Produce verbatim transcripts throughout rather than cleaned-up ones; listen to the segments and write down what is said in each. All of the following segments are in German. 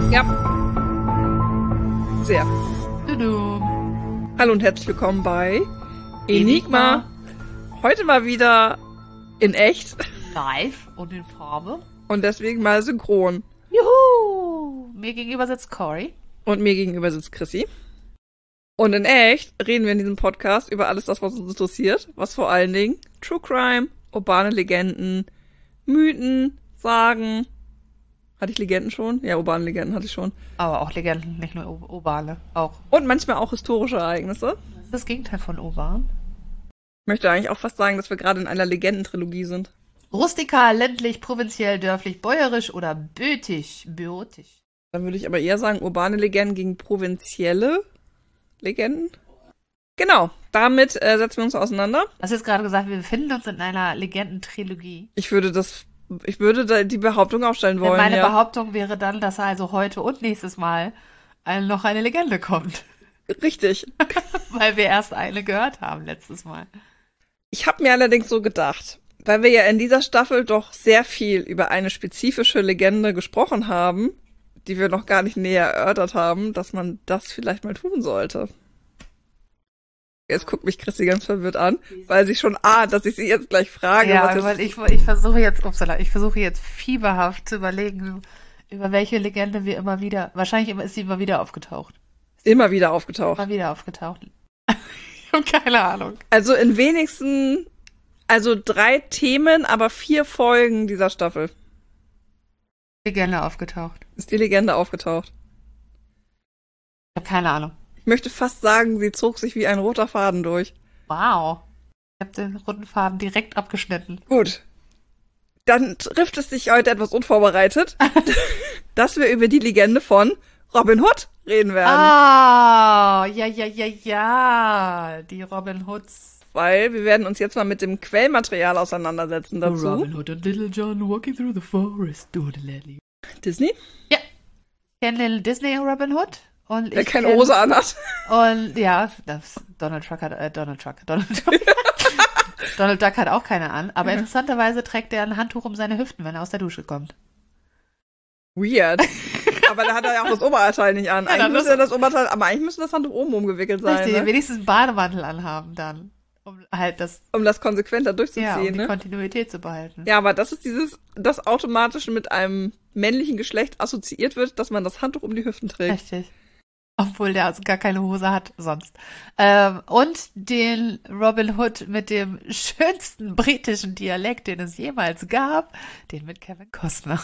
Ja. Sehr. Tudu. Hallo und herzlich willkommen bei Enigma. Heute mal wieder in echt. Live und in Farbe. Und deswegen mal synchron. Juhu! Mir gegenüber sitzt Cory. Und mir gegenüber sitzt Chrissy. Und in echt reden wir in diesem Podcast über alles das, was uns interessiert. Was vor allen Dingen True Crime, urbane Legenden, Mythen, Sagen. Hatte ich Legenden schon? Ja, urbane Legenden hatte ich schon. Aber auch Legenden, nicht nur ur- urbane. Auch. Und manchmal auch historische Ereignisse. Das ist das Gegenteil von urban. Ich möchte eigentlich auch fast sagen, dass wir gerade in einer Legendentrilogie sind. Rustikal, ländlich, provinziell, dörflich, bäuerisch oder bötig. Bötig. Dann würde ich aber eher sagen, urbane Legenden gegen provinzielle Legenden. Genau, damit äh, setzen wir uns auseinander. Hast du jetzt gerade gesagt, wir befinden uns in einer Legendentrilogie? Ich würde das, ich würde da die Behauptung aufstellen wollen. Meine ja. Behauptung wäre dann, dass also heute und nächstes Mal ein, noch eine Legende kommt. Richtig. Weil wir erst eine gehört haben letztes Mal. Ich habe mir allerdings so gedacht, weil wir ja in dieser Staffel doch sehr viel über eine spezifische Legende gesprochen haben, die wir noch gar nicht näher erörtert haben, dass man das vielleicht mal tun sollte. Jetzt guckt mich Christi ganz verwirrt an, weil sie schon ahnt, dass ich sie jetzt gleich frage. Ja, was weil ich, ich versuche jetzt, upsala, ich versuche jetzt fieberhaft zu überlegen, über welche Legende wir immer wieder, wahrscheinlich ist sie immer wieder aufgetaucht. immer wieder aufgetaucht. Immer wieder aufgetaucht. Ich habe keine Ahnung. Also in wenigsten, also drei Themen, aber vier Folgen dieser Staffel Legende aufgetaucht. ist die Legende aufgetaucht. Ich habe keine Ahnung. Ich möchte fast sagen, sie zog sich wie ein roter Faden durch. Wow. Ich habe den roten Faden direkt abgeschnitten. Gut. Dann trifft es sich heute etwas unvorbereitet, dass wir über die Legende von Robin Hood reden werden. Ah, ja, ja, ja, ja. Die Robin Hoods. Weil wir werden uns jetzt mal mit dem Quellmaterial auseinandersetzen dazu. Robin Hood and Little John walking through the forest. Doodle-lally. Disney? Ja. Ich kenne Little Disney Robin Hood. Und Der ich keine kenn- Hose anhat. Und ja, das Donald Truck hat, äh, Donald Truck, Donald Duck. Donald Duck hat auch keine an, aber interessanterweise trägt er ein Handtuch um seine Hüften, wenn er aus der Dusche kommt. Weird. Aber da hat er ja auch das Oberteil nicht an. Ja, Eigentlich dann müsste ist- er das Oberteil, aber eigentlich müsste das Handtuch oben umgewickelt sein, Richtig, ne? wenigstens einen Bademantel anhaben dann, um halt das, Um das konsequenter ja, um durchzuziehen, die ne? Kontinuität zu behalten. Ja, aber das ist dieses, das automatisch mit einem männlichen Geschlecht assoziiert wird, dass man das Handtuch um die Hüften trägt. Richtig. Obwohl der also gar keine Hose hat sonst. Ähm, und den Robin Hood mit dem schönsten britischen Dialekt, den es jemals gab, den mit Kevin Costner.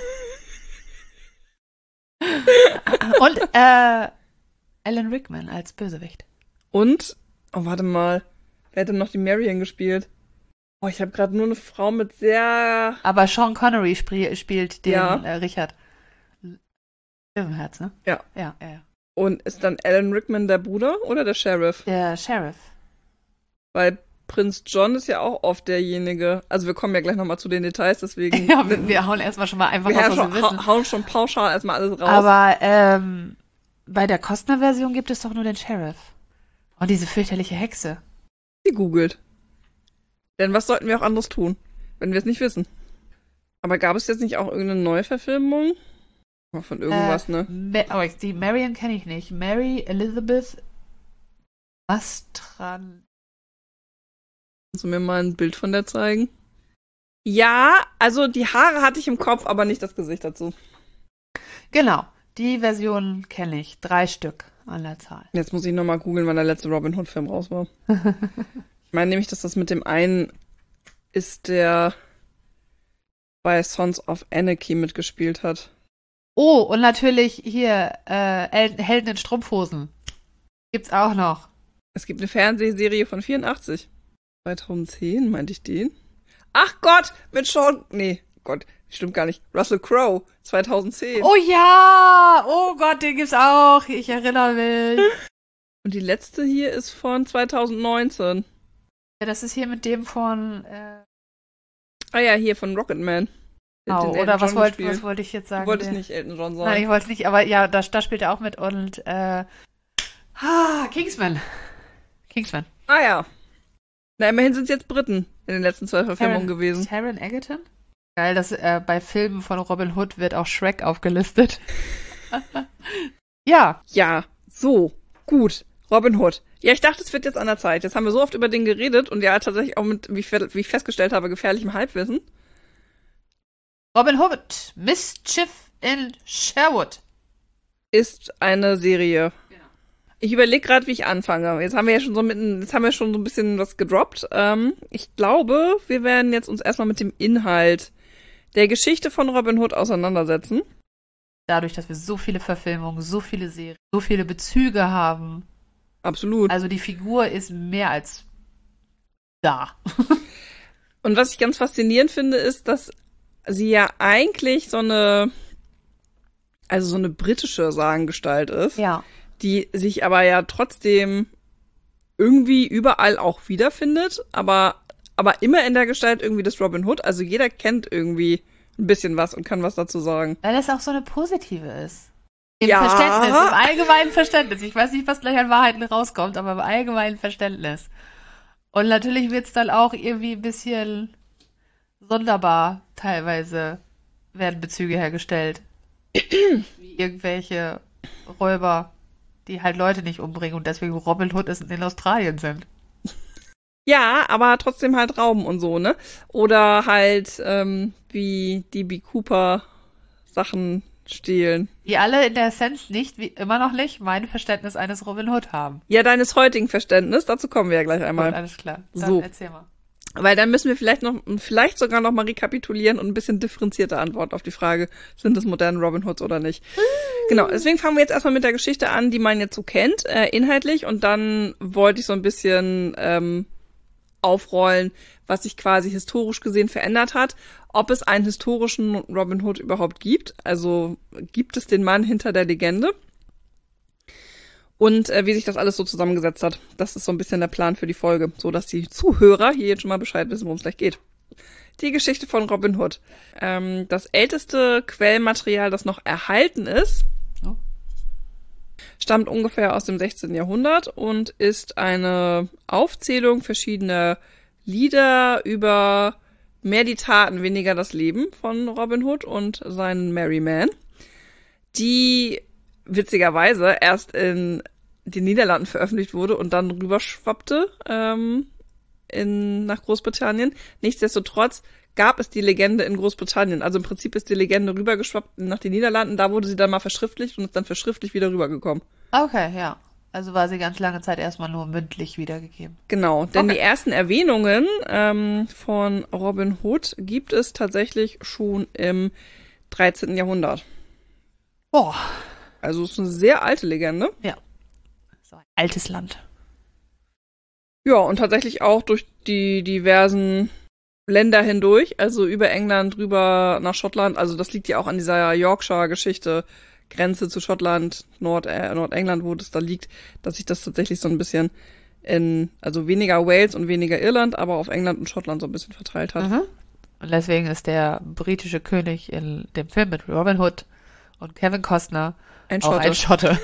Und äh, Alan Rickman als Bösewicht. Und, oh, warte mal, wer hat denn noch die Marion gespielt? Oh, ich habe gerade nur eine Frau mit sehr... Aber Sean Connery sprie- spielt den Ja. äh, Richard. Löwenherz, ne? Ja. Ja, ja, ja. Und ist dann Alan Rickman der Bruder oder der Sheriff? Der Sheriff. Weil Prinz John ist ja auch oft derjenige, also wir kommen ja gleich nochmal zu den Details, deswegen... Ja, wir, wir hauen erstmal schon mal einfach wir raus, hauen was wir schon, wissen. hau- hauen schon pauschal erstmal alles raus. Aber ähm, bei der Costner-Version gibt es doch nur den Sheriff. Und diese fürchterliche Hexe. Sie googelt. Denn was sollten wir auch anderes tun, wenn wir es nicht wissen? Aber gab es jetzt nicht auch irgendeine Neuverfilmung? Von irgendwas, äh, ne? Ma- oh, die Marion kenne ich nicht. Mary Elizabeth Mastran. Kannst du mir mal ein Bild von der zeigen? Ja, also die Haare hatte ich im Kopf, aber nicht das Gesicht dazu. Genau, die Version kenne ich. Drei Stück an der Zahl. Jetzt muss ich nochmal googeln, wann der letzte Robin Hood Film raus war. Ich meine nämlich, dass das mit dem einen ist, der bei Sons of Anarchy mitgespielt hat. Oh, und natürlich hier äh, El- Helden in Strumpfhosen. Gibt's auch noch. Es gibt eine Fernsehserie von vierundachtzig. zweitausendzehn, meinte ich den? Ach Gott, mit Sean... Nee, Gott, stimmt gar nicht. Russell Crowe, zweitausendzehn. Oh ja! Oh Gott, den gibt's auch. Ich erinnere mich. Und die letzte hier ist von zweitausendneunzehn. Ja, das ist hier mit dem von... Äh, Ah ja, hier von Rocketman. Der hat oh, den oder Elton was John wollte gespielt. was wollte ich jetzt sagen? Du wolltest Der- nicht Elton John sagen. Nein, ich wollte nicht, aber ja, da, da spielt er auch mit und äh, ah, Kingsman. Kingsman. Ah ja. Na, immerhin sind es jetzt Briten in den letzten zwei Verfilmungen Taron- gewesen. Taron Egerton? Geil, dass äh, bei Filmen von Robin Hood wird auch Shrek aufgelistet. Ja. Ja, so, gut. Robin Hood. Ja, ich dachte, es wird jetzt an der Zeit. Jetzt haben wir so oft über den geredet und ja, tatsächlich auch mit, wie ich, wie ich festgestellt habe, gefährlichem Halbwissen. Robin Hood, Mischief in Sherwood. Ist eine Serie. Genau. Ich überlege gerade, wie ich anfange. Jetzt haben wir ja schon so mitten, jetzt haben wir schon so ein bisschen was gedroppt. Ähm, ich glaube, wir werden jetzt uns erstmal mit dem Inhalt der Geschichte von Robin Hood auseinandersetzen. Dadurch, dass wir so viele Verfilmungen, so viele Serien, so viele Bezüge haben. Absolut. Also die Figur ist mehr als da. Und was ich ganz faszinierend finde, ist, dass sie ja eigentlich so eine, also so eine britische Sagengestalt ist. Ja. Die sich aber ja trotzdem irgendwie überall auch wiederfindet, aber, aber immer in der Gestalt irgendwie des Robin Hood. Also jeder kennt irgendwie ein bisschen was und kann was dazu sagen. Weil es auch so eine positive ist. Im ja. Verständnis, im allgemeinen Verständnis. Ich weiß nicht, was gleich an Wahrheiten rauskommt, aber im allgemeinen Verständnis. Und natürlich wird's dann auch irgendwie ein bisschen sonderbar. Teilweise werden Bezüge hergestellt. Wie irgendwelche Räuber, die halt Leute nicht umbringen und deswegen Robin Hood ist in Australien sind. Ja, aber trotzdem halt Rauben und so, ne? Oder halt ähm, wie D B Cooper Sachen stehlen. Die alle in der Essenz nicht, wie immer noch nicht, mein Verständnis eines Robin Hood haben. Ja, deines heutigen Verständnisses, dazu kommen wir ja gleich einmal. Gut, alles klar. Dann so. Erzähl mal. Weil dann müssen wir vielleicht noch, vielleicht sogar noch mal rekapitulieren und ein bisschen differenzierte Antwort auf die Frage, sind es moderne Robin Hoods oder nicht. Genau, deswegen fangen wir jetzt erstmal mit der Geschichte an, die man jetzt so kennt, äh, inhaltlich. Und dann wollte ich so ein bisschen ähm, aufrollen, was sich quasi historisch gesehen verändert hat. Ob es einen historischen Robin Hood überhaupt gibt. Also gibt es den Mann hinter der Legende. Und äh, wie sich das alles so zusammengesetzt hat. Das ist so ein bisschen der Plan für die Folge, so dass die Zuhörer hier jetzt schon mal Bescheid wissen, worum es gleich geht. Die Geschichte von Robin Hood. Ähm, das älteste Quellmaterial, das noch erhalten ist, oh. stammt ungefähr aus dem sechzehnten Jahrhundert und ist eine Aufzählung verschiedener Lieder über mehr die Taten, weniger das Leben von Robin Hood und seinen Merry Man, die witzigerweise erst in den Niederlanden veröffentlicht wurde und dann rüberschwappte ähm, in, nach Großbritannien. Nichtsdestotrotz gab es die Legende in Großbritannien. Also im Prinzip ist die Legende rübergeschwappt nach den Niederlanden. Da wurde sie dann mal verschriftlicht und ist dann verschriftlich wieder rübergekommen. Okay, ja. Also war sie ganz lange Zeit erstmal nur mündlich wiedergegeben. Genau, denn okay. Die ersten Erwähnungen ähm, von Robin Hood gibt es tatsächlich schon im dreizehnten Jahrhundert. Boah. Also es ist eine sehr alte Legende. Ja. So ein altes Land. Ja, und tatsächlich auch durch die diversen Länder hindurch, also über England, rüber nach Schottland. Also das liegt ja auch an dieser Yorkshire-Geschichte, Grenze zu Schottland, Nord, äh, Nordengland, wo das da liegt, dass sich das tatsächlich so ein bisschen in, also weniger Wales und weniger Irland, aber auf England und Schottland so ein bisschen verteilt hat. Mhm. Und deswegen ist der britische König in dem Film mit Robin Hood und Kevin Costner Ein auch Schotte. ein Schotte.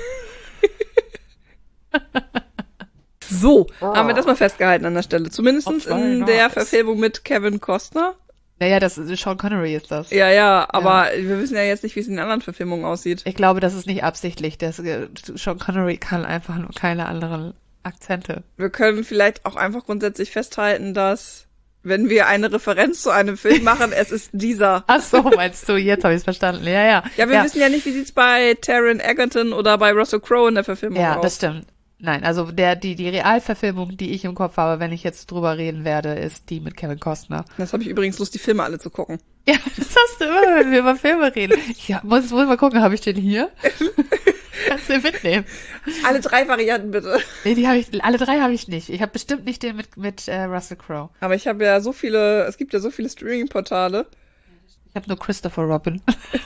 So, oh. haben wir das mal festgehalten an der Stelle. Zumindest in nice. der Verfilmung mit Kevin Costner. Naja, das ist, Sean Connery ist das. Ja, ja, aber ja. Wir wissen ja jetzt nicht, wie es in den anderen Verfilmungen aussieht. Ich glaube, das ist nicht absichtlich. Das, Sean Connery kann einfach nur keine anderen Akzente. Wir können vielleicht auch einfach grundsätzlich festhalten, dass, wenn wir eine Referenz zu einem Film machen, es ist dieser. Ach so, meinst du, jetzt habe ich es verstanden. Ja, ja. Ja, wir ja. wissen ja nicht, wie sieht's bei Taron Egerton oder bei Russell Crowe in der Verfilmung ja, aus. Ja, das stimmt. Nein, also der die die Realverfilmung, die ich im Kopf habe, wenn ich jetzt drüber reden werde, ist die mit Kevin Costner. Das habe ich übrigens Lust, die Filme alle zu gucken. Ja, das hast du immer, wenn wir über Filme reden. Ja, muss, muss mal gucken, habe ich den hier? Kannst du den mitnehmen? Alle drei Varianten bitte. Nee, die habe ich, alle drei habe ich nicht. Ich habe bestimmt nicht den mit mit äh, Russell Crowe. Aber ich habe ja so viele, es gibt ja so viele Streaming-Portale. Ich habe nur Christopher Robin.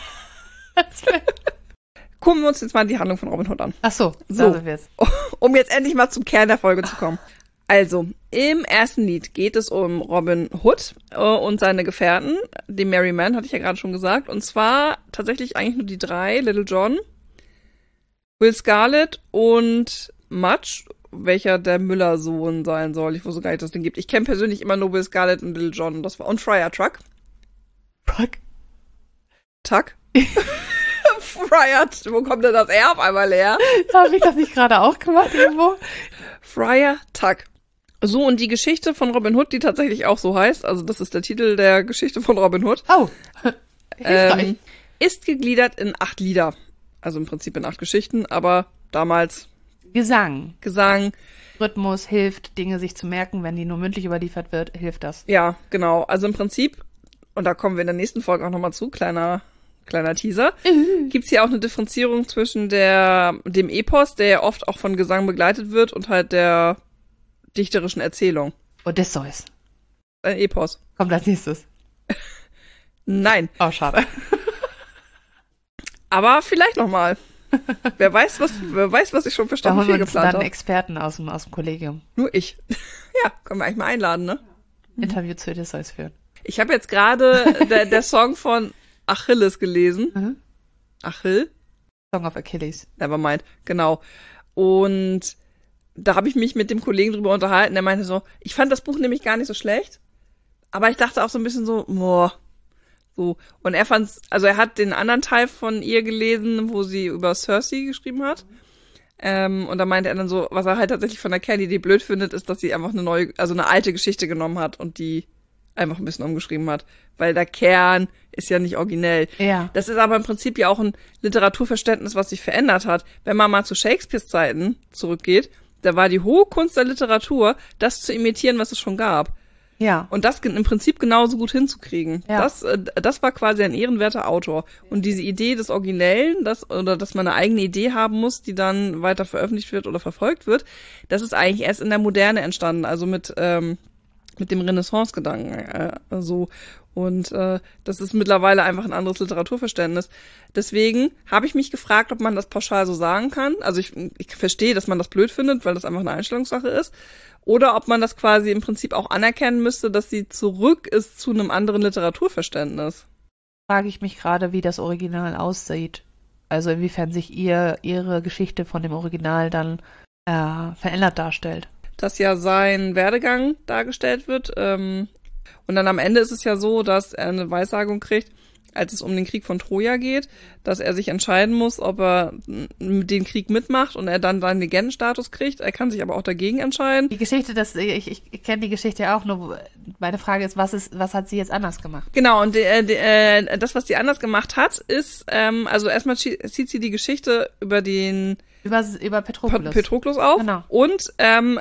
Gucken wir uns jetzt mal die Handlung von Robin Hood an. Ach so, so sind wir jetzt. Um jetzt endlich mal zum Kern der Folge zu kommen. Also, im ersten Lied geht es um Robin Hood äh, und seine Gefährten. Den Merry Man hatte ich ja gerade schon gesagt. Und zwar tatsächlich eigentlich nur die drei. Little John, Will Scarlet und Mudge, welcher der Müller-Sohn sein soll. Ich wusste gar nicht, dass es den gibt. Ich kenne persönlich immer nur Will Scarlet und Little John. Das war und Friar Tuck. Tuck? Tuck? Friar, wo kommt denn das R auf einmal her? Habe ich das nicht gerade auch gemacht irgendwo? Friar Tuck. So, und die Geschichte von Robin Hood, die tatsächlich auch so heißt, also das ist der Titel der Geschichte von Robin Hood, Oh, hilfreich. ähm, ist gegliedert in acht Lieder. Also im Prinzip in acht Geschichten, aber damals Gesang. Gesang. Rhythmus hilft, Dinge sich zu merken, wenn die nur mündlich überliefert wird, hilft das. Ja, genau. Also im Prinzip, und da kommen wir in der nächsten Folge auch nochmal zu, kleiner kleiner Teaser, Mhm. gibt's hier auch eine Differenzierung zwischen der dem Epos, der ja oft auch von Gesang begleitet wird, und halt der dichterischen Erzählung. Odysseus. Ein Epos. Kommt als nächstes. Nein, Oh, schade. aber vielleicht nochmal. Wer weiß, was wer weiß, was ich schon für Da Staffel holen wir vier uns geplant dann habe. Experten aus dem, aus dem Kollegium. Nur ich. Ja, können wir eigentlich mal einladen, ne? Interview zu Odysseus führen. Ich habe jetzt gerade der, der Song von Achilles gelesen. Mhm. Achill? Song of Achilles. Nevermind, genau. Und da habe ich mich mit dem Kollegen drüber unterhalten, der meinte so, ich fand das Buch nämlich gar nicht so schlecht, aber ich dachte auch so ein bisschen so, boah, so. Und er fand's, also er hat den anderen Teil von ihr gelesen, wo sie über Cersei geschrieben hat. Ähm, und da meinte er dann so, was er halt tatsächlich von der Kernidee blöd findet, ist, dass sie einfach eine neue, also eine alte Geschichte genommen hat und die einfach ein bisschen umgeschrieben hat. Weil der Kern ist ja nicht originell. Ja. Das ist aber im Prinzip ja auch ein Literaturverständnis, was sich verändert hat. Wenn man mal zu Shakespeares Zeiten zurückgeht, da war die hohe Kunst der Literatur, das zu imitieren, was es schon gab. Ja. Und das im Prinzip genauso gut hinzukriegen. Ja. Das, äh, das war quasi ein ehrenwerter Autor. Und diese Idee des Originellen, das, oder dass man eine eigene Idee haben muss, die dann weiter veröffentlicht wird oder verfolgt wird, das ist eigentlich erst in der Moderne entstanden, also mit, ähm, mit dem Renaissance-Gedanken, äh, so. Und äh, das ist mittlerweile einfach ein anderes Literaturverständnis. Deswegen habe ich mich gefragt, ob man das pauschal so sagen kann. Also ich, ich verstehe, dass man das blöd findet, weil das einfach eine Einstellungssache ist. Oder ob man das quasi im Prinzip auch anerkennen müsste, dass sie zurück ist zu einem anderen Literaturverständnis. Frage ich mich gerade, wie das Original aussieht. Also inwiefern sich ihr ihre Geschichte von dem Original dann äh, verändert darstellt. Dass ja sein Werdegang dargestellt wird. Ähm, und dann am Ende ist es ja so, dass er eine Weissagung kriegt, als es um den Krieg von Troja geht, dass er sich entscheiden muss, ob er den Krieg mitmacht und er dann seinen Legendenstatus kriegt. Er kann sich aber auch dagegen entscheiden. Die Geschichte, das, ich, ich, ich kenne die Geschichte ja auch, nur meine Frage ist, was ist, was hat sie jetzt anders gemacht? Genau, und äh, äh, das, was sie anders gemacht hat, ist, ähm, also erstmal zieht sie die Geschichte über den Über, über Patroklos. Patroklos auf Genau. und ähm,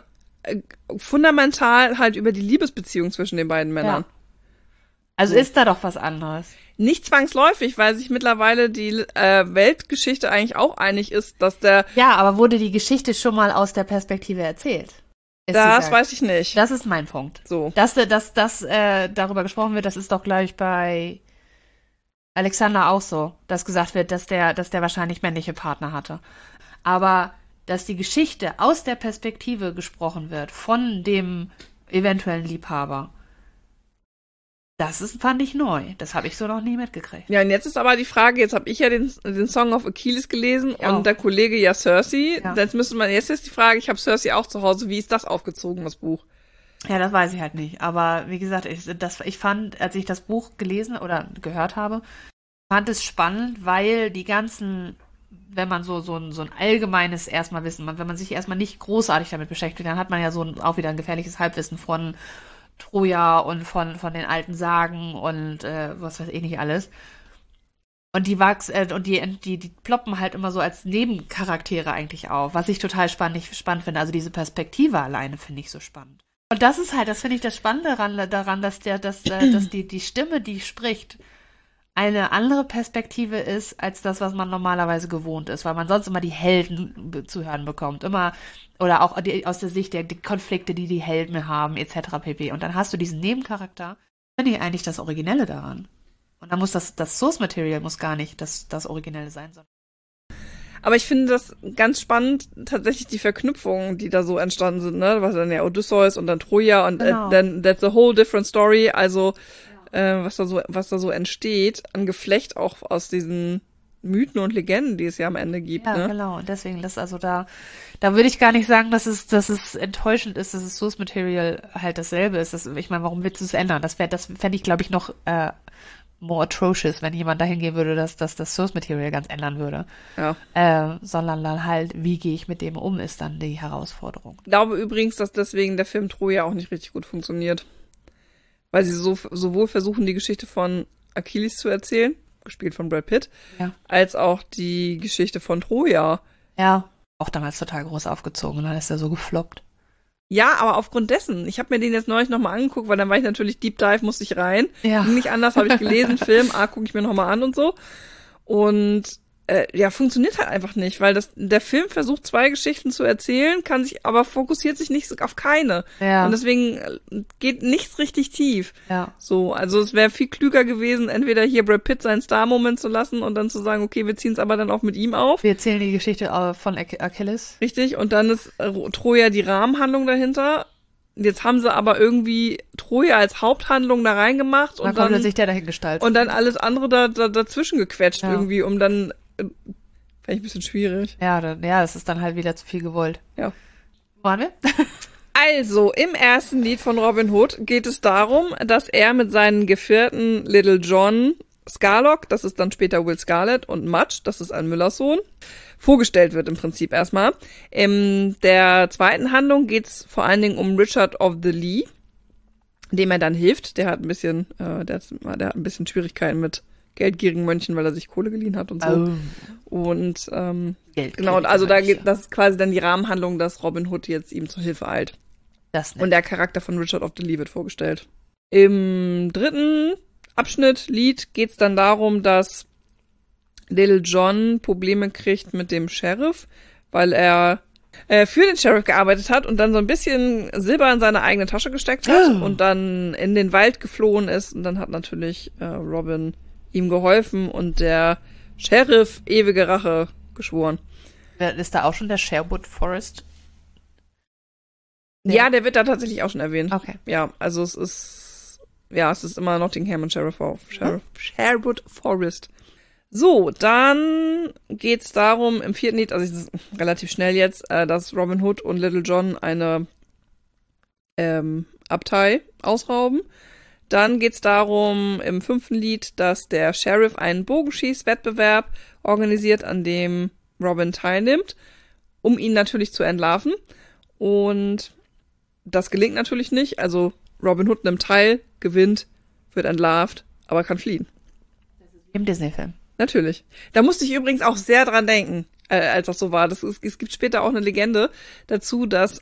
fundamental halt über die Liebesbeziehung zwischen den beiden Männern. Ja. Also ist da doch was anderes. Nicht zwangsläufig, weil sich mittlerweile die äh, Weltgeschichte eigentlich auch einig ist, dass der... Ja, aber wurde die Geschichte schon mal aus der Perspektive erzählt? Ist Das sie weiß ich nicht. Das ist mein Punkt. So. Dass, dass, dass äh, darüber gesprochen wird, das ist doch gleich bei Alexander auch so, dass gesagt wird, dass der, dass der wahrscheinlich männliche Partner hatte. Aber dass die Geschichte aus der Perspektive gesprochen wird von dem eventuellen Liebhaber, das ist, fand ich neu. Das habe ich so noch nie mitgekriegt. Ja, und jetzt ist aber die Frage, jetzt habe ich ja den, den Song of Achilles gelesen Ich und auch. der Kollege ja Cersei. Ja. Jetzt müsste man, jetzt ist die Frage, ich habe Cersei auch zu Hause, wie ist das aufgezogen, das Buch? Ja, das weiß ich halt nicht. Aber wie gesagt, ich, das, ich fand, als ich das Buch gelesen oder gehört habe, fand es spannend, weil die ganzen, wenn man so, so ein, so ein allgemeines erstmal Wissen, man, wenn man sich erstmal nicht großartig damit beschäftigt, dann hat man ja so ein, auch wieder ein gefährliches Halbwissen von Troja und von, von den alten Sagen und äh, was weiß ich nicht alles. Und die wachs, äh, und die, die, die ploppen halt immer so als Nebencharaktere eigentlich auf, was ich total spannend, spannend finde. Also diese Perspektive alleine finde ich so spannend. Und das ist halt, das finde ich das Spannende daran, daran dass der, dass, äh, dass die, die Stimme, die spricht, eine andere Perspektive ist, als das, was man normalerweise gewohnt ist, weil man sonst immer die Helden be- zu hören bekommt. Immer, oder auch die, aus der Sicht der die Konflikte, die die Helden haben, et cetera pp. Und dann hast du diesen Nebencharakter. Finde ich eigentlich das Originelle daran. Und dann muss das, das Source Material muss gar nicht das, das Originelle sein, sondern Aber ich finde das ganz spannend, tatsächlich die Verknüpfungen, die da so entstanden sind, ne? Was dann ja Odysseus und dann Troja und Genau. äh, dann that's a whole different story, also äh, was da so was da so entsteht, an Geflecht auch aus diesen Mythen und Legenden, die es ja am Ende gibt, ja, ne? genau. Und deswegen, das also da, da würde ich gar nicht sagen, dass es, dass es enttäuschend ist, dass das Source Material halt dasselbe ist. Das, ich meine, warum willst du es ändern? Das wäre, das fände ich, glaube ich, noch äh, more atrocious, wenn jemand dahin gehen würde, dass, dass das Source Material ganz ändern würde. Ja. Äh, sondern dann halt, wie gehe ich mit dem um, ist dann die Herausforderung. Ich glaube übrigens, dass deswegen der Film Troja auch nicht richtig gut funktioniert. Weil sie so, sowohl versuchen, die Geschichte von Achilles zu erzählen, gespielt von Brad Pitt, Ja. als auch die Geschichte von Troja. Ja. Auch damals total groß aufgezogen und dann ist er so gefloppt. Ja, aber aufgrund dessen, ich habe mir den jetzt neulich nochmal angeguckt, weil dann war ich natürlich Deep Dive, musste ich rein. Ja. Ging nicht anders, habe ich gelesen, Film, ah, gucke ich mir nochmal an und so. Und äh, ja, funktioniert halt einfach nicht, weil das der Film versucht, zwei Geschichten zu erzählen, kann sich, aber fokussiert sich nicht auf keine. Ja. Und deswegen äh, geht nichts richtig tief. Ja. So, also es wäre viel klüger gewesen, entweder hier Brad Pitt seinen Star-Moment zu lassen und dann zu sagen, okay, wir ziehen es aber dann auch mit ihm auf. Wir erzählen die Geschichte äh, von Ach- Achilles. Richtig, und dann ist äh, Troja die Rahmenhandlung dahinter. Jetzt haben sie aber irgendwie Troja als Haupthandlung da reingemacht Dann und kommt dann, sich der dahin gestaltet. und dann alles andere da, da dazwischen gequetscht Ja. irgendwie, um dann, äh, fände ich ein bisschen schwierig. Ja, dann, ja, das ist dann halt wieder zu viel gewollt. Ja. Wo waren wir? Also, im ersten Lied von Robin Hood geht es darum, dass er mit seinen Gefährten Little John Scarlock, das ist dann später Will Scarlet, und Mudge, das ist ein Müllers Sohn, vorgestellt wird im Prinzip erstmal. In der zweiten Handlung geht's vor allen Dingen um Richard of the Lee, dem er dann hilft. Der hat ein bisschen, äh, der, hat, der hat ein bisschen Schwierigkeiten mit geldgierigen Mönchen, weil er sich Kohle geliehen hat und so. Oh. Und ähm, Geld. genau, und also da geht das ist quasi dann die Rahmenhandlung, dass Robin Hood jetzt ihm zur Hilfe eilt. Das Und der Charakter von Richard of the Lee wird vorgestellt. Im dritten Abschnitt, Lied, geht's dann darum, dass Little John Probleme kriegt mit dem Sheriff, weil er äh, für den Sheriff gearbeitet hat und dann so ein bisschen Silber in seine eigene Tasche gesteckt hat Oh. und dann in den Wald geflohen ist. Und dann hat natürlich äh, Robin ihm geholfen und der Sheriff ewige Rache geschworen. Wer- Ist da auch schon der Sherwood Forest? Nee. Ja, der wird da tatsächlich auch schon erwähnt. Okay. Ja, also es ist, ja, es ist immer Nottingham und Sheriff, Sheriff, Sherwood Forest. So, dann geht's darum, im vierten Lied, also es ist relativ schnell jetzt, äh, dass Robin Hood und Little John eine ähm, Abtei ausrauben. Dann geht's darum, im fünften Lied, dass der Sheriff einen Bogenschießwettbewerb organisiert, an dem Robin teilnimmt, um ihn natürlich zu entlarven. Und das gelingt natürlich nicht. Also Robin Hood nimmt teil, gewinnt, wird entlarvt, aber kann fliehen. Im Disney-Film. Natürlich. Da musste ich übrigens auch sehr dran denken, äh, als das so war. Das ist, es gibt später auch eine Legende dazu, dass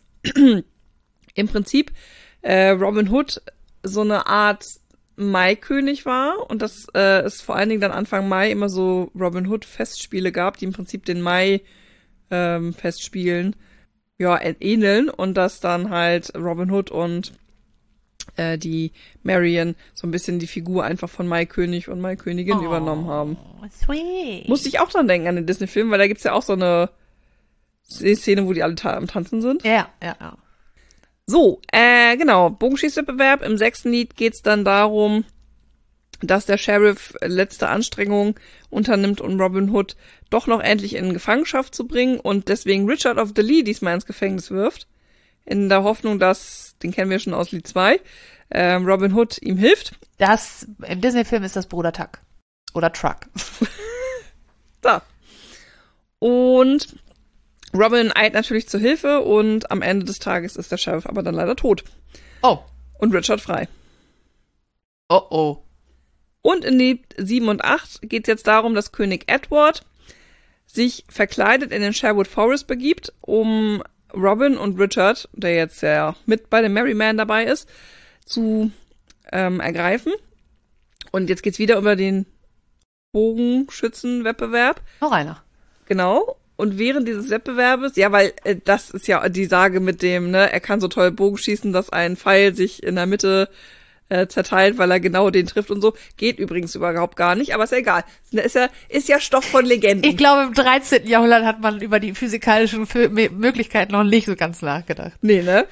im Prinzip äh, Robin Hood so eine Art Maikönig war und dass äh, es vor allen Dingen dann Anfang Mai immer so Robin Hood Festspiele gab, die im Prinzip den Mai ähm, Festspielen ja ähneln und dass dann halt Robin Hood und äh, die Marion so ein bisschen die Figur einfach von Maikönig und Maikönigin Oh, übernommen haben. Sweet. Musste ich auch dran denken an den Disney-Film, weil da gibt's ja auch so eine Szene, wo die alle ta- am Tanzen sind. Ja, ja, ja. So, äh, genau, Bogenschießwettbewerb. Im sechsten Lied geht's dann darum, dass der Sheriff letzte Anstrengungen unternimmt, um Robin Hood doch noch endlich in Gefangenschaft zu bringen und deswegen Richard of the Lee diesmal ins Gefängnis wirft. In der Hoffnung, dass, den kennen wir schon aus Lied zwei, äh, Robin Hood ihm hilft. Das, im Disney-Film ist das Bruder Tuck. Oder Truck. Da. Und Robin eilt natürlich zur Hilfe und am Ende des Tages ist der Sheriff aber dann leider tot. Oh. Und Richard frei. Oh, oh. Und in Lied sieben und acht geht es jetzt darum, dass König Edward sich verkleidet in den Sherwood Forest begibt, um Robin und Richard, der jetzt ja mit bei dem Merryman dabei ist, zu ähm, ergreifen. Und jetzt geht's wieder über den Bogenschützenwettbewerb. Noch einer. Genau. Und während dieses Wettbewerbes, ja, weil äh, das ist ja die Sage mit dem, ne, er kann so toll Bogen schießen, dass ein Pfeil sich in der Mitte äh, zerteilt, weil er genau den trifft und so. Geht übrigens überhaupt gar nicht, aber ist ja egal. Ist ja, ist ja Stoff von Legenden. Ich glaube, im dreizehnten Jahrhundert hat man über die physikalischen Fö- M- Möglichkeiten noch nicht so ganz nachgedacht. Nee, ne?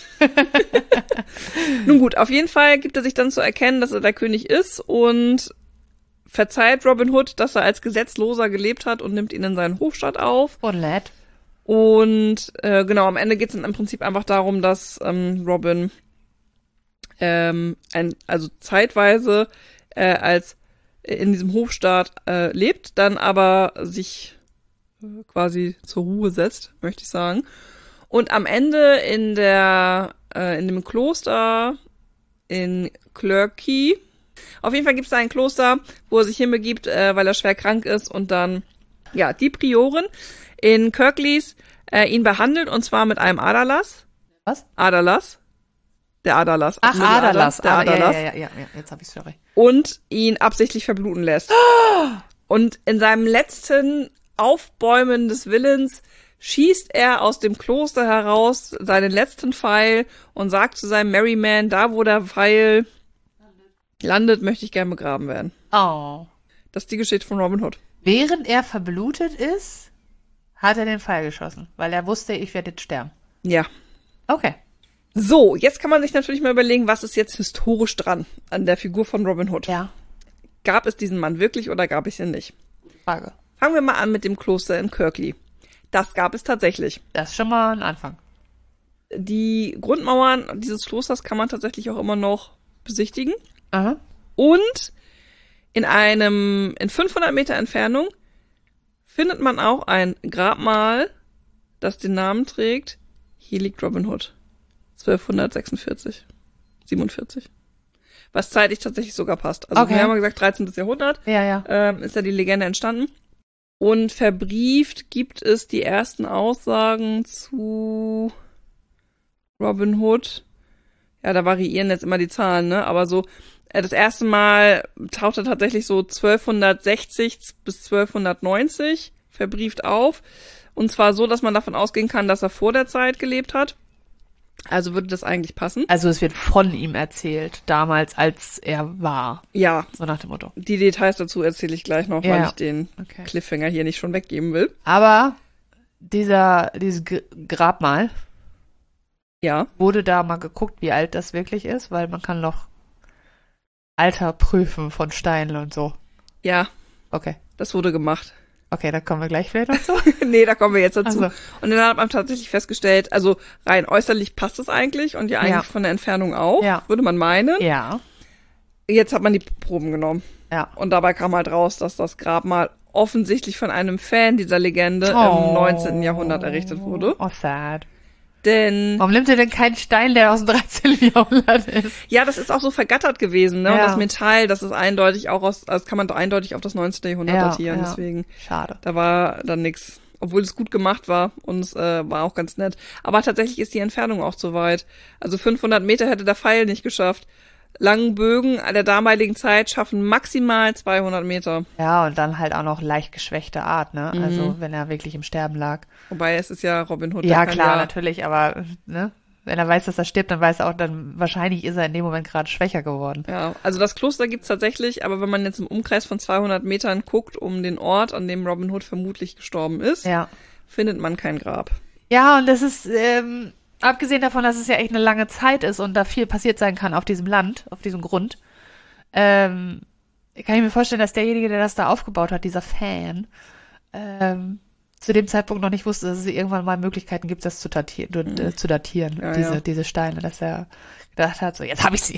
Nun gut, auf jeden Fall gibt er sich dann zu erkennen, dass er der König ist und verzeiht Robin Hood, dass er als Gesetzloser gelebt hat und nimmt ihn in seinen Hofstaat auf. Und Lad. Und äh, genau, am Ende geht es dann im Prinzip einfach darum, dass ähm, Robin ähm, ein, also zeitweise äh, als in diesem Hofstaat äh, lebt, dann aber sich äh, quasi zur Ruhe setzt, möchte ich sagen. Und am Ende in der äh, in dem Kloster in Clerkey, auf jeden Fall gibt es da ein Kloster, wo er sich hinbegibt, äh, weil er schwer krank ist und dann ja die Priorin in Kirklees äh, ihn behandelt und zwar mit einem Aderlass. Was? Aderlass. Der Aderlass. Ach, Aderlass. Der Ader, Aderlass. ja, ja, ja, ja, ja, jetzt habe ich es schon recht. Und ihn absichtlich verbluten lässt. Und in seinem letzten Aufbäumen des Willens schießt er aus dem Kloster heraus seinen letzten Pfeil und sagt zu seinem Merryman, da wo der Pfeil landet, möchte ich gern begraben werden. Oh. Das ist die Geschichte von Robin Hood. Während er verblutet ist, hat er den Pfeil geschossen, weil er wusste, ich werde jetzt sterben. Ja. Okay. So, jetzt kann man sich natürlich mal überlegen, was ist jetzt historisch dran an der Figur von Robin Hood? Ja. Gab es diesen Mann wirklich oder gab es ihn nicht? Frage. Fangen wir mal an mit dem Kloster in Kirkley. Das gab es tatsächlich. Das ist schon mal ein Anfang. Die Grundmauern dieses Klosters kann man tatsächlich auch immer noch besichtigen. Aha. Und in einem, in fünfhundert Meter Entfernung findet man auch ein Grabmal, das den Namen trägt, hier liegt Robin Hood. zwölfhundertsechsundvierzig, siebenundvierzig. Was zeitlich tatsächlich sogar passt. Also Okay. wir haben ja gesagt, dreizehntes Jahrhundert Ja, ja. ähm, ist ja die Legende entstanden. Und verbrieft gibt es die ersten Aussagen zu Robin Hood. Ja, da variieren jetzt immer die Zahlen, ne? Aber so, äh, das erste Mal taucht er tatsächlich so zwölfhundertsechzig bis zwölfhundertneunzig verbrieft auf. Und zwar so, dass man davon ausgehen kann, dass er vor der Zeit gelebt hat. Also würde das eigentlich passen. Also es wird von ihm erzählt, damals, als er war. Ja, So nach dem Motto. die Details dazu erzähle ich gleich noch, Ja, weil ja. ich den Okay. Cliffhanger hier nicht schon weggeben will. Aber dieser, dieses G- Grabmal, Ja, wurde da mal geguckt, wie alt das wirklich ist, weil man kann noch Alter prüfen von Steinen und so. ja, Okay. das wurde gemacht. Okay, da kommen wir gleich vielleicht noch zu. Nee, da kommen wir jetzt dazu. Ach so. Und dann hat man tatsächlich festgestellt, also rein äußerlich passt es eigentlich und ja eigentlich Ja. von der Entfernung auch, Ja. würde man meinen. Ja. Jetzt hat man die Proben genommen. Ja. Und dabei kam halt raus, dass das Grabmal offensichtlich von einem Fan dieser Legende Oh. im neunzehnten Jahrhundert errichtet wurde. Oh, sad. Denn, Warum nimmt ihr denn keinen Stein, der aus dem dreizehnten Jahrhundert ist? ja, das ist auch so vergattert gewesen, ne? Und Ja. das Metall, das ist eindeutig auch aus, das kann man doch eindeutig auf das neunzehnte Jahrhundert Ja, datieren, ja. deswegen. Schade. Da war dann nix. Obwohl es gut gemacht war und es äh, war auch ganz nett. Aber tatsächlich ist die Entfernung auch zu weit. Also fünfhundert Meter hätte der Pfeil nicht geschafft. Langen Bögen der damaligen Zeit schaffen maximal zweihundert Meter. Ja, und dann halt auch noch leicht geschwächte Art, ne? Mhm. Also, wenn er wirklich im Sterben lag. Wobei es ist ja Robin Hood. der Ja, kann klar, natürlich, aber, ne? Wenn er weiß, dass er stirbt, dann weiß er auch, dann wahrscheinlich ist er in dem Moment gerade schwächer geworden. Ja, also das Kloster gibt's tatsächlich, aber wenn man jetzt im Umkreis von zweihundert Metern guckt, um den Ort, an dem Robin Hood vermutlich gestorben ist, Ja. findet man kein Grab. Ja, und das ist, ähm, abgesehen davon, dass es ja echt eine lange Zeit ist und da viel passiert sein kann auf diesem Land, auf diesem Grund, ähm, kann ich mir vorstellen, dass derjenige, der das da aufgebaut hat, dieser Fan, ähm, zu dem Zeitpunkt noch nicht wusste, dass es irgendwann mal Möglichkeiten gibt, das zu datieren, äh, zu datieren, Ja, diese, ja. diese Steine, dass er gedacht hat, so, jetzt habe ich sie.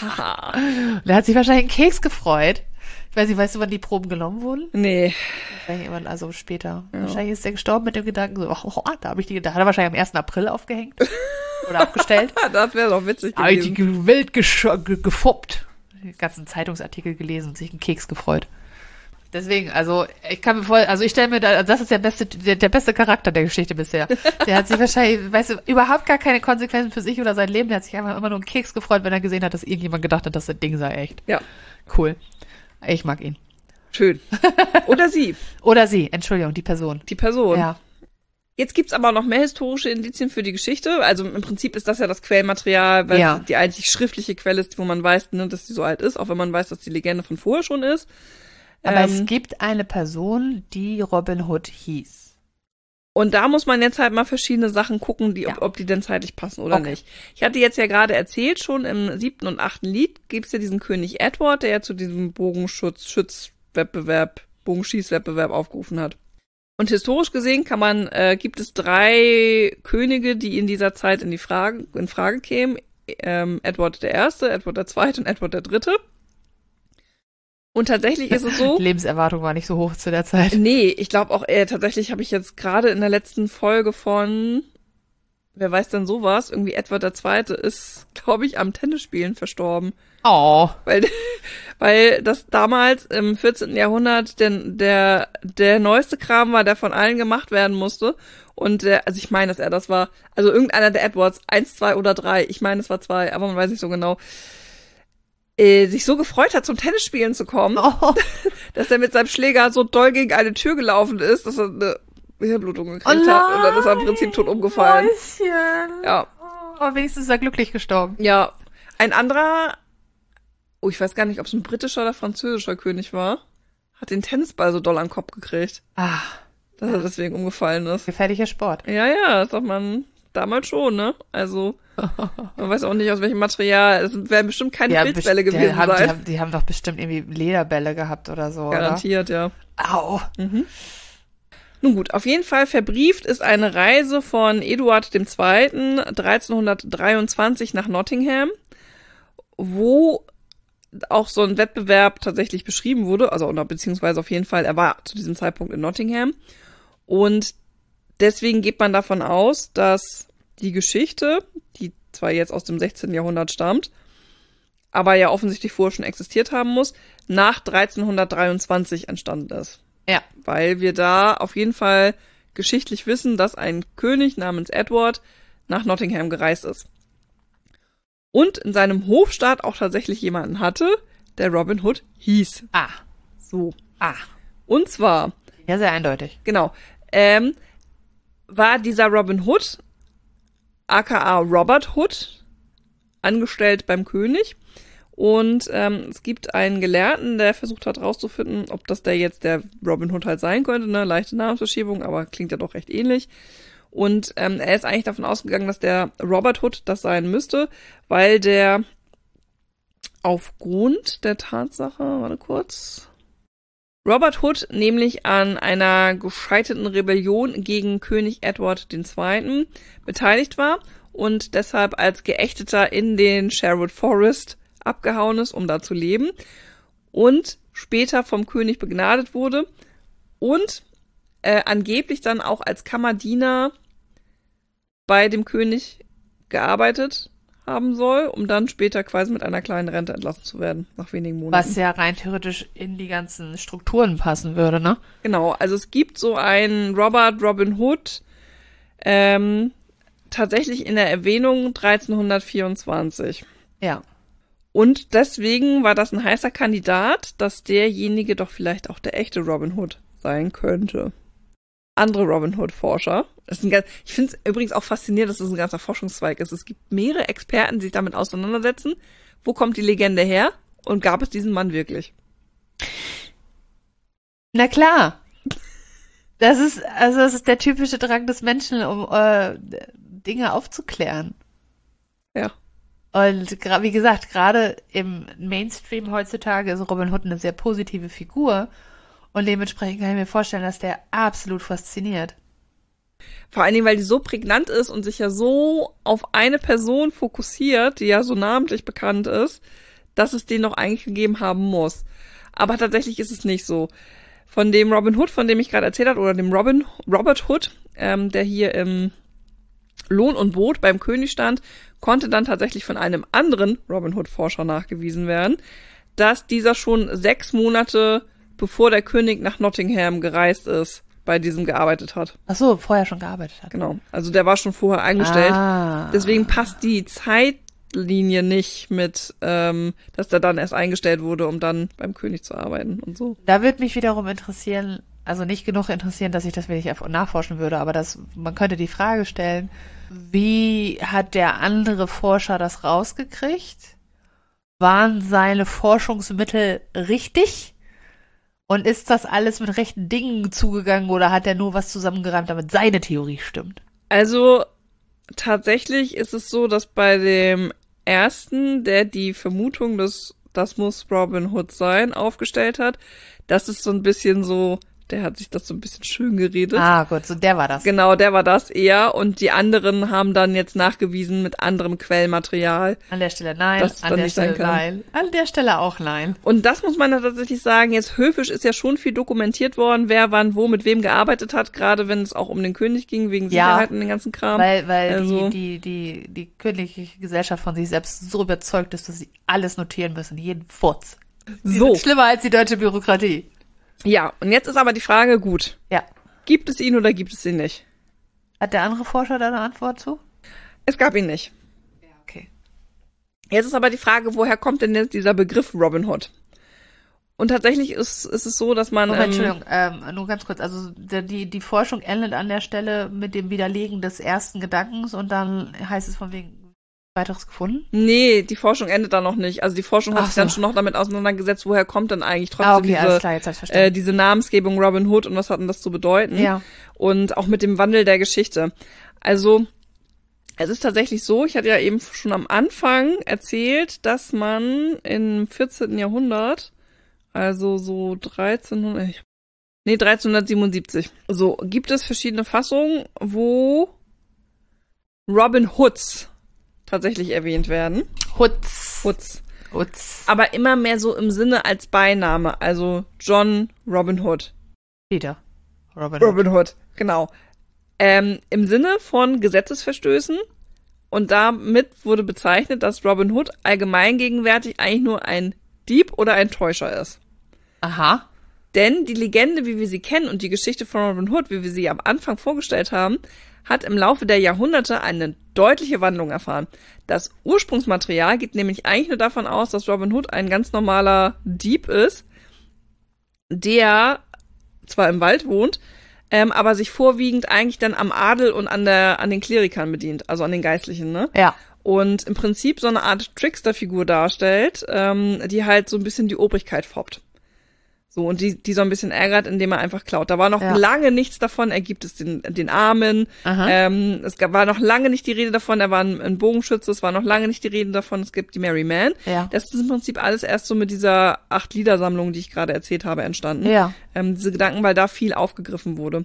Und er hat sich wahrscheinlich einen Keks gefreut. Ich weiß nicht, weißt du, wann die Proben genommen wurden? Nee. Wahrscheinlich irgendwann, also später. Ja. Wahrscheinlich ist er gestorben mit dem Gedanken, so, oh, oh, da habe ich die, da hat er wahrscheinlich am ersten April aufgehängt. Oder abgestellt. Das wäre doch witzig Habe ich die gewesen. ge- wild gesch- ge gefoppt. Die ganzen Zeitungsartikel gelesen und sich einen Keks gefreut. Deswegen, also ich kann mir voll, also ich stelle mir da, das ist der beste, der, der beste Charakter der Geschichte bisher. Der hat sich wahrscheinlich, weißt du, überhaupt gar keine Konsequenzen für sich oder sein Leben. Der hat sich einfach immer nur einen Keks gefreut, wenn er gesehen hat, dass irgendjemand gedacht hat, dass das Ding sei echt. Ja, Cool. Ich mag ihn. schön. Oder sie, Oder sie, Entschuldigung, die Person. die Person. Ja. Jetzt gibt's aber noch mehr historische Indizien für die Geschichte. Also im Prinzip ist das ja das Quellmaterial, weil Ja. es die einzig schriftliche Quelle ist, wo man weiß, ne, dass sie so alt ist, auch wenn man weiß, dass die Legende von vorher schon ist. Aber Ähm, es gibt eine Person, die Robin Hood hieß. Und da muss man jetzt halt mal verschiedene Sachen gucken, die, ob, Ja. ob die denn zeitlich passen oder Okay. nicht. Ich hatte jetzt ja gerade erzählt, schon im siebten und achten Lied gibt's ja diesen König Edward, der ja zu diesem Bogenschutz, Schützwettbewerb, Bogenschießwettbewerb aufgerufen hat. Und historisch gesehen kann man, äh, gibt es drei Könige, die in dieser Zeit in die Frage, in Frage kämen. Ähm, Edward der Erste, Edward der Zweite und Edward der Dritte. Und tatsächlich ist es so. Die Lebenserwartung war nicht so hoch zu der Zeit. Nee, ich glaube auch, äh, tatsächlich habe ich jetzt gerade in der letzten Folge von, wer weiß denn sowas, irgendwie Edward der Zweite ist, glaube ich, am Tennisspielen verstorben. Oh. Weil, weil das damals im vierzehnten Jahrhundert der, der, der neueste Kram war, der von allen gemacht werden musste. Und der, also ich meine, dass er das war, also irgendeiner der Edwards, eins, zwei oder drei, ich meine, es war zwei, aber man weiß nicht so genau, äh, sich so gefreut hat, zum Tennisspielen zu kommen, Oh. dass er mit seinem Schläger so doll gegen eine Tür gelaufen ist, dass er eine Hirnblutung gekriegt Oh hat und dann ist er im Prinzip tot umgefallen. Mäuschen. Ja. Oh, wenigstens ist er glücklich gestorben. Ja, ein anderer, oh, ich weiß gar nicht, ob es ein britischer oder französischer König war, hat den Tennisball so doll an den Kopf gekriegt, Ah, dass er deswegen umgefallen ist. gefährlicher Sport. Ja, ja, das sagt man damals schon, ne? Also, man weiß auch nicht, aus welchem Material. Es werden bestimmt keine Ja, Filzbälle best- gewesen die haben, sein. Die haben, die haben doch bestimmt irgendwie Lederbälle gehabt oder so, Garantiert, ja. oder? Au. Nun gut, auf jeden Fall verbrieft ist eine Reise von Eduard der Zweite. dreizehnhundertdreiundzwanzig nach Nottingham, wo auch so ein Wettbewerb tatsächlich beschrieben wurde, also oder beziehungsweise auf jeden Fall, er war zu diesem Zeitpunkt in Nottingham. Und deswegen geht man davon aus, dass die Geschichte, die zwar jetzt aus dem sechzehnten Jahrhundert stammt, aber ja offensichtlich vorher schon existiert haben muss, nach dreizehnhundertdreiundzwanzig entstanden ist. Ja. Weil wir da auf jeden Fall geschichtlich wissen, dass ein König namens Edward nach Nottingham gereist ist. Und in seinem Hofstaat auch tatsächlich jemanden hatte, der Robin Hood hieß. Ah. So. Ah. Und zwar, Ja, sehr eindeutig. genau, ähm, war dieser Robin Hood, aka Robert Hood, angestellt beim König. Und ähm, es gibt einen Gelehrten, der versucht hat rauszufinden, ob das der jetzt der Robin Hood halt sein könnte, ne? Leichte Namensverschiebung, aber klingt ja doch recht ähnlich. Und ähm, er ist eigentlich davon ausgegangen, dass der Robert Hood das sein müsste, weil der aufgrund der Tatsache, warte kurz, Robert Hood nämlich an einer gescheiterten Rebellion gegen König Edward der Zweite. beteiligt war und deshalb als Geächteter in den Sherwood Forest abgehauen ist, um da zu leben und später vom König begnadet wurde und äh, angeblich dann auch als Kammerdiener bei dem König gearbeitet haben soll, um dann später quasi mit einer kleinen Rente entlassen zu werden, nach wenigen Monaten. Was ja rein theoretisch in die ganzen Strukturen passen würde, ne? Genau, also es gibt so einen Robert Robin Hood, ähm, tatsächlich in der Erwähnung dreizehnhundertvierundzwanzig. Ja. Und deswegen war das ein heißer Kandidat, dass derjenige doch vielleicht auch der echte Robin Hood sein könnte. Andere Robin Hood-Forscher. Ist ein ganz, ich finde es übrigens auch faszinierend, dass es das ein ganzer Forschungszweig ist. Es gibt mehrere Experten, die sich damit auseinandersetzen. Wo kommt die Legende her? Und gab es diesen Mann wirklich? Na klar. Das ist, also das ist der typische Drang des Menschen, um äh, Dinge aufzuklären. Ja. Und gra- wie gesagt, gerade im Mainstream heutzutage ist Robin Hood eine sehr positive Figur. Und dementsprechend kann ich mir vorstellen, dass der absolut fasziniert. Vor allen Dingen, weil die so prägnant ist und sich ja so auf eine Person fokussiert, die ja so namentlich bekannt ist, dass es den noch eigentlich gegeben haben muss. Aber tatsächlich ist es nicht so. Von dem Robin Hood, von dem ich gerade erzählt habe, oder dem Robin Robert Hood, ähm, der hier im Lohn und Brot beim König stand, konnte dann tatsächlich von einem anderen Robin Hood-Forscher nachgewiesen werden, dass dieser schon sechs Monate bevor der König nach Nottingham gereist ist, bei diesem gearbeitet hat. Ach so, vorher schon gearbeitet hat. Genau. Also der war schon vorher eingestellt. Ah. Deswegen passt die Zeitlinie nicht mit, ähm, dass der dann erst eingestellt wurde, um dann beim König zu arbeiten und so. Da würde mich wiederum interessieren, also nicht genug interessieren, dass ich das wirklich nachforschen würde, aber das, man könnte die Frage stellen, wie hat der andere Forscher das rausgekriegt? Waren seine Forschungsmittel richtig? Und ist das alles mit rechten Dingen zugegangen oder hat er nur was zusammengereimt, damit seine Theorie stimmt? Also tatsächlich ist es so, dass bei dem ersten, der die Vermutung, dass das muss Robin Hood sein, aufgestellt hat, das ist so ein bisschen so Der hat sich das so ein bisschen schön geredet. Ah, gut, so der war das. Genau, der war das eher. Und die anderen haben dann jetzt nachgewiesen mit anderem Quellmaterial. An der Stelle nein, dass es an dann der nicht sein Stelle kann. nein, an der Stelle auch nein. Und das muss man da tatsächlich sagen, jetzt höfisch ist ja schon viel dokumentiert worden, wer wann wo mit wem gearbeitet hat, gerade wenn es auch um den König ging, wegen Ja, Sicherheit und den ganzen Kram. Weil, weil Also- die, die, die, die königliche Gesellschaft von sich selbst so überzeugt ist, dass sie alles notieren müssen, jeden Furz. Die So, sind schlimmer als die deutsche Bürokratie. ja, und jetzt ist aber die Frage, gut, Ja. gibt es ihn oder gibt es ihn nicht? Hat der andere Forscher da eine Antwort zu? Es gab ihn nicht. Ja, okay. Jetzt ist aber die Frage, woher kommt denn jetzt dieser Begriff Robin Hood? Und tatsächlich ist, ist es so, dass man... Moment, ähm, Entschuldigung, ähm, nur ganz kurz. Also der, die, die Forschung endet an der Stelle mit dem Widerlegen des ersten Gedankens und dann heißt es von wegen weiteres gefunden? Nee, die Forschung endet da noch nicht. Also die Forschung hat Ach sich dann so. schon noch damit auseinandergesetzt, woher kommt denn eigentlich trotzdem Ah, okay, alles diese, klar, jetzt hab ich äh, verstanden. diese Namensgebung Robin Hood und was hat denn das zu bedeuten? Ja. Und auch mit dem Wandel der Geschichte. Also es ist tatsächlich so, ich hatte ja eben schon am Anfang erzählt, dass man im vierzehnten Jahrhundert, also so dreizehnhundert, nee, dreizehnhundertsiebenundsiebzig, so gibt es verschiedene Fassungen, wo Robin Hoods tatsächlich erwähnt werden. Hutz. Hoods. Hutz. Aber immer mehr so im Sinne als Beiname, also John Robin Hood. Peter. Robin Hood. Robin Hood, genau. Ähm, im Sinne von Gesetzesverstößen und damit wurde bezeichnet, dass Robin Hood allgemeingegenwärtig eigentlich nur ein Dieb oder ein Täuscher ist. Aha. Denn die Legende, wie wir sie kennen und die Geschichte von Robin Hood, wie wir sie am Anfang vorgestellt haben, hat im Laufe der Jahrhunderte eine deutliche Wandlung erfahren. Das Ursprungsmaterial geht nämlich eigentlich nur davon aus, dass Robin Hood ein ganz normaler Dieb ist, der zwar im Wald wohnt, ähm, aber sich vorwiegend eigentlich dann am Adel und an der an den Klerikern bedient, also an den Geistlichen, ne? Ja. Und im Prinzip so eine Art Trickster-Figur darstellt, ähm, die halt so ein bisschen die Obrigkeit foppt. So, und die, die so ein bisschen ärgert, indem er einfach klaut. Da war noch Ja. lange nichts davon, er gibt es den, den Armen. Aha. Ähm, es gab, war noch lange nicht die Rede davon, er war ein, ein Bogenschütze, es war noch lange nicht die Rede davon, es gibt die Merry Man. Ja. Das ist im Prinzip alles erst so mit dieser Acht-Liedersammlung, die ich gerade erzählt habe, entstanden. Ja. Ähm, diese Gedanken, weil da viel aufgegriffen wurde.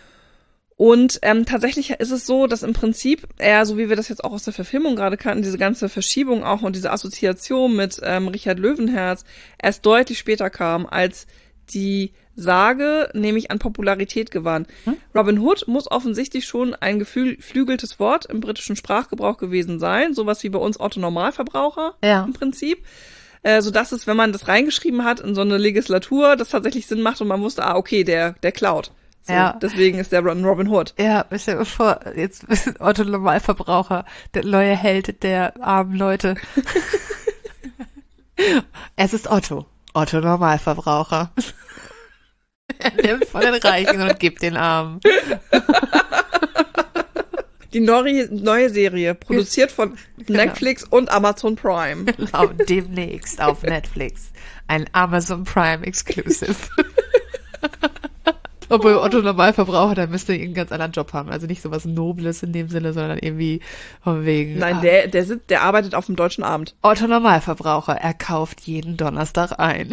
Und ähm, tatsächlich ist es so, dass im Prinzip er, so wie wir das jetzt auch aus der Verfilmung gerade kannten, diese ganze Verschiebung auch und diese Assoziation mit ähm, Richard Löwenherz erst deutlich später kam, als die Sage nämlich an Popularität gewann. Hm? Robin Hood muss offensichtlich schon ein geflügeltes Wort im britischen Sprachgebrauch gewesen sein, sowas wie bei uns Otto Normalverbraucher Ja. im Prinzip. Äh, so dass es, wenn man das reingeschrieben hat in so eine Legislatur, das tatsächlich Sinn macht und man wusste, ah, okay, der, der klaut. So, Ja. Deswegen ist der Robin Robin Hood. Ja, stell dir vor, jetzt Otto Normalverbraucher, der neue Held der armen Leute. Es ist Otto. Otto Normalverbraucher. Er nimmt von den Reichen und gibt den Armen. Die neue, neue Serie, produziert von Genau. Netflix und Amazon Prime. Genau, demnächst auf Netflix. Ein Amazon Prime Exclusive. Obwohl Otto Normalverbraucher, da müsste einen ganz anderen Job haben. Also nicht so was Nobles in dem Sinne, sondern irgendwie von wegen. Nein, ah, der, der, sitzt, der arbeitet auf dem Deutschen Abend. Otto Normalverbraucher, er kauft jeden Donnerstag ein.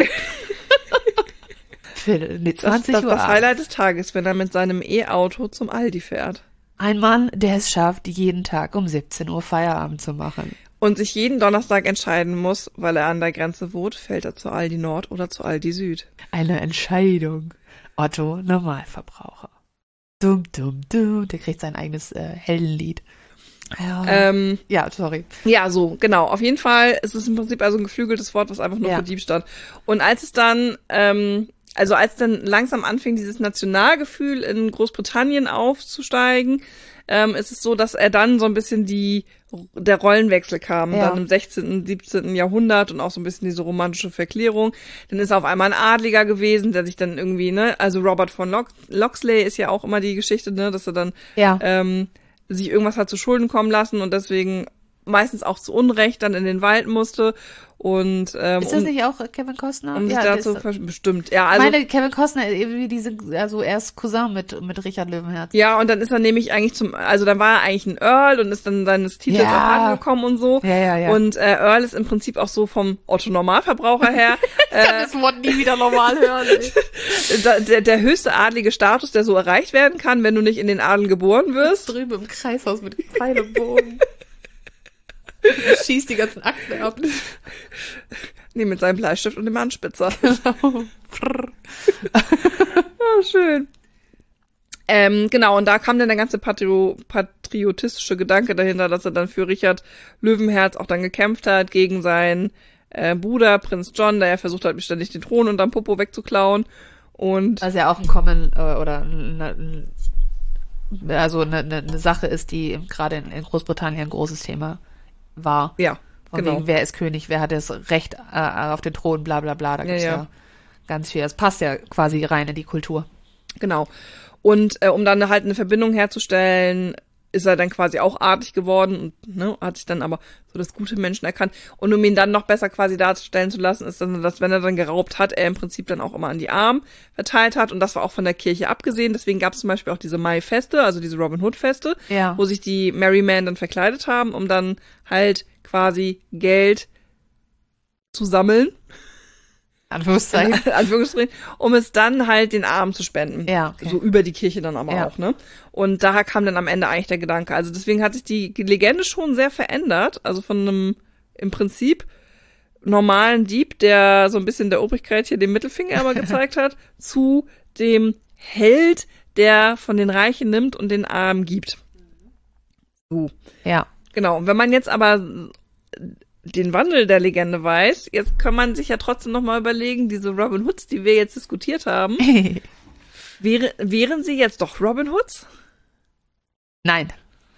Für nee, Das, zwanzig das, Uhr das abends. Highlight des Tages, wenn er mit seinem E-Auto zum Aldi fährt. Ein Mann, der es schafft, jeden Tag um siebzehn Uhr Feierabend zu machen. Und sich jeden Donnerstag entscheiden muss, weil er an der Grenze wohnt, fällt er zu Aldi Nord oder zu Aldi Süd. Eine Entscheidung. Otto Normalverbraucher. Dum, dum, dum. Der kriegt sein eigenes äh, Heldenlied. Ja, Ähm, ja, sorry. ja, so, genau. Auf jeden Fall ist es im Prinzip also ein geflügeltes Wort, was einfach nur Ja. für Dieb stand. Und als es dann, ähm, also als dann langsam anfing, dieses Nationalgefühl in Großbritannien aufzusteigen, ähm, ist es so, dass er dann so ein bisschen die, der Rollenwechsel kam, Ja. dann im sechzehnten, siebzehnten Jahrhundert und auch so ein bisschen diese romantische Verklärung. Dann ist er auf einmal ein Adliger gewesen, der sich dann irgendwie, ne, also Robert von Lox Loxley ist ja auch immer die Geschichte, ne, dass er dann Ja. ähm, sich irgendwas hat zu Schulden kommen lassen und deswegen meistens auch zu Unrecht dann in den Wald musste. Und, ähm, Ist das um, nicht auch Kevin Costner? um sich ja, dazu ist, bestimmt. Ja, also, meine, Kevin Costner, irgendwie diese, also er ist Cousin mit, mit Richard Löwenherz. ja, und dann ist er nämlich eigentlich zum, also dann war er eigentlich ein Earl und ist dann seines Titels Ja. auch angekommen und so. Ja, ja, ja. Und äh, Earl ist im Prinzip auch so vom Otto-Normalverbraucher her Ich kann das Wort nie wieder normal hören. Ey. da- der, der höchste adlige Status, der so erreicht werden kann, wenn du nicht in den Adel geboren wirst. Drüben im Kreishaus mit Pfeil und Bogen. Schießt die ganzen Akten ab. Nee, mit seinem Bleistift und dem Anspitzer. Genau. Oh, schön. Ähm, genau, und da kam dann der ganze Patrio- patriotistische Gedanke dahinter, dass er dann für Richard Löwenherz auch dann gekämpft hat gegen seinen äh, Bruder, Prinz John, der ja versucht hat, ständig den Thron unterm Popo wegzuklauen. Und Was ja auch ein Common, äh, oder eine, also eine, eine, eine Sache ist, die gerade in, in Großbritannien ein großes Thema war. ja, Von genau. wegen, wer ist König, wer hat das Recht äh, auf den Thron, bla bla bla. Da gibt's Ja, ja, ja. ganz viel. Das passt ja quasi rein in die Kultur. Genau. Und äh, um dann halt eine Verbindung herzustellen, ist er dann quasi auch artig geworden und ne, hat sich dann aber so das gute Menschen erkannt. Und um ihn dann noch besser quasi darstellen zu lassen, ist dann, dass wenn er dann geraubt hat, er im Prinzip dann auch immer an die Armen verteilt hat. Und das war auch von der Kirche abgesehen. Deswegen gab es zum Beispiel auch diese Mai-Feste, also diese Robin Hood-Feste, Ja. wo sich die Merry Men dann verkleidet haben, um dann halt quasi Geld zu sammeln, Anführungszeichen. in Anführungsstrichen, um es dann halt den Armen zu spenden. Ja, okay. So über die Kirche dann aber Ja. auch, ne? Und daher kam dann am Ende eigentlich der Gedanke. Also deswegen hat sich die Legende schon sehr verändert. Also von einem im Prinzip normalen Dieb, der so ein bisschen der Obrigkeit hier den Mittelfinger aber gezeigt hat, zu dem Held, der von den Reichen nimmt und den Armen gibt. So. Ja. Genau. Und wenn man jetzt aber den Wandel der Legende weiß, jetzt kann man sich ja trotzdem noch mal überlegen, diese Robin Hoods, die wir jetzt diskutiert haben, wäre, wären sie jetzt doch Robin Hoods? Nein.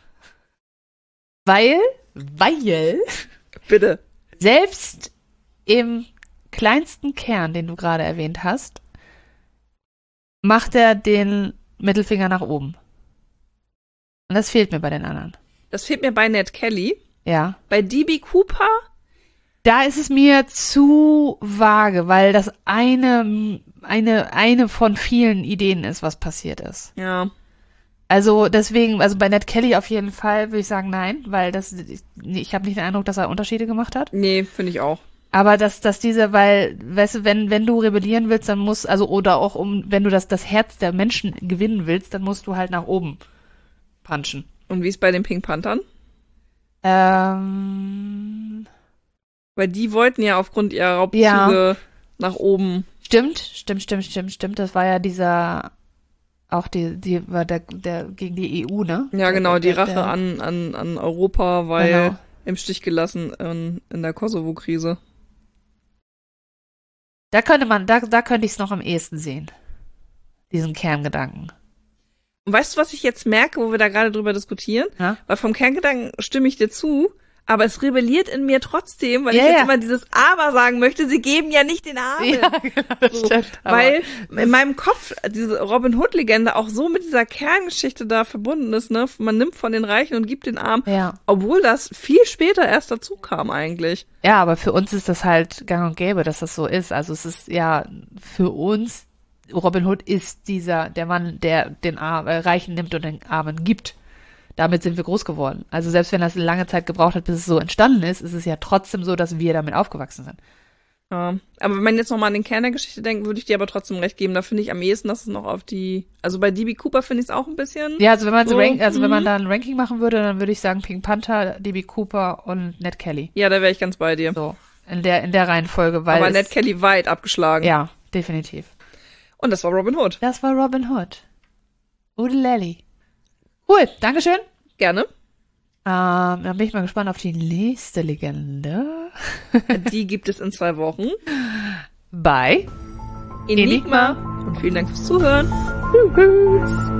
Weil, weil Bitte. selbst im kleinsten Kern, den du gerade erwähnt hast, macht er den Mittelfinger nach oben. Und das fehlt mir bei den anderen. Das fehlt mir bei Ned Kelly. Ja. Bei D B Cooper, Da ist es mir zu vage, weil das eine, eine, eine von vielen Ideen ist, was passiert ist. ja, Also deswegen, also bei Ned Kelly auf jeden Fall würde ich sagen nein, weil das, ich, ich habe nicht den Eindruck, dass er Unterschiede gemacht hat. nee, finde ich auch. Aber dass, dass diese, weil, weißt du, wenn, wenn du rebellieren willst, dann muss, also, oder auch um, wenn du das, das Herz der Menschen gewinnen willst, dann musst du halt nach oben punchen. Und wie ist bei den Pink Panthern? Ähm, Weil die wollten ja aufgrund ihrer Raubzüge Ja. nach oben. stimmt, stimmt, stimmt, stimmt, stimmt. Das war ja dieser, auch die, die, war der, der, gegen die E U, ne? Ja, genau, die Der- Rache der- an, an, an Europa, weil Genau. im Stich gelassen in, in der Kosovo-Krise. Da könnte man, da, da könnte ich es noch am ehesten sehen. Diesen Kerngedanken. Und weißt du, was ich jetzt merke, wo wir da gerade drüber diskutieren? Ja? Weil vom Kerngedanken stimme ich dir zu, aber es rebelliert in mir trotzdem, weil Ja, ich jetzt ja. immer dieses Aber sagen möchte, sie geben ja nicht den Armen. genau, das So, weil in meinem Kopf diese Robin Hood-Legende auch so mit dieser Kerngeschichte da verbunden ist, ne? Man nimmt von den Reichen und gibt den Armen, ja. obwohl das viel später erst dazu kam eigentlich. Ja, aber für uns ist das halt gang und gäbe, dass das so ist. Also es ist ja für uns, Robin Hood ist dieser, der Mann, der den Ar äh, Reichen nimmt und den Armen gibt. Damit sind wir groß geworden. Also selbst wenn das eine lange Zeit gebraucht hat, bis es so entstanden ist, ist es ja trotzdem so, dass wir damit aufgewachsen sind. Ja. Aber wenn man jetzt nochmal an den Kern der Geschichte denkt, würde ich dir aber trotzdem recht geben. Da finde ich am ehesten, dass es noch auf die, also bei D B Cooper finde ich es auch ein bisschen. Ja, also wenn man so, So, rank, also wenn man mhm. da ein Ranking machen würde, dann würde ich sagen Pink Panther, D B Cooper und Ned Kelly. Ja, da wäre ich ganz bei dir. So, in der, in der Reihenfolge, weil aber es, Ned Kelly weit abgeschlagen. ja, definitiv. Und das war Robin Hood. Das war Robin Hood. Udelelli. Cool, Dankeschön. Gerne. Ähm, dann bin ich mal gespannt auf die nächste Legende. Die gibt es in zwei Wochen. Bei Enigma. Enigma. Und vielen Dank fürs Zuhören. Tschüss.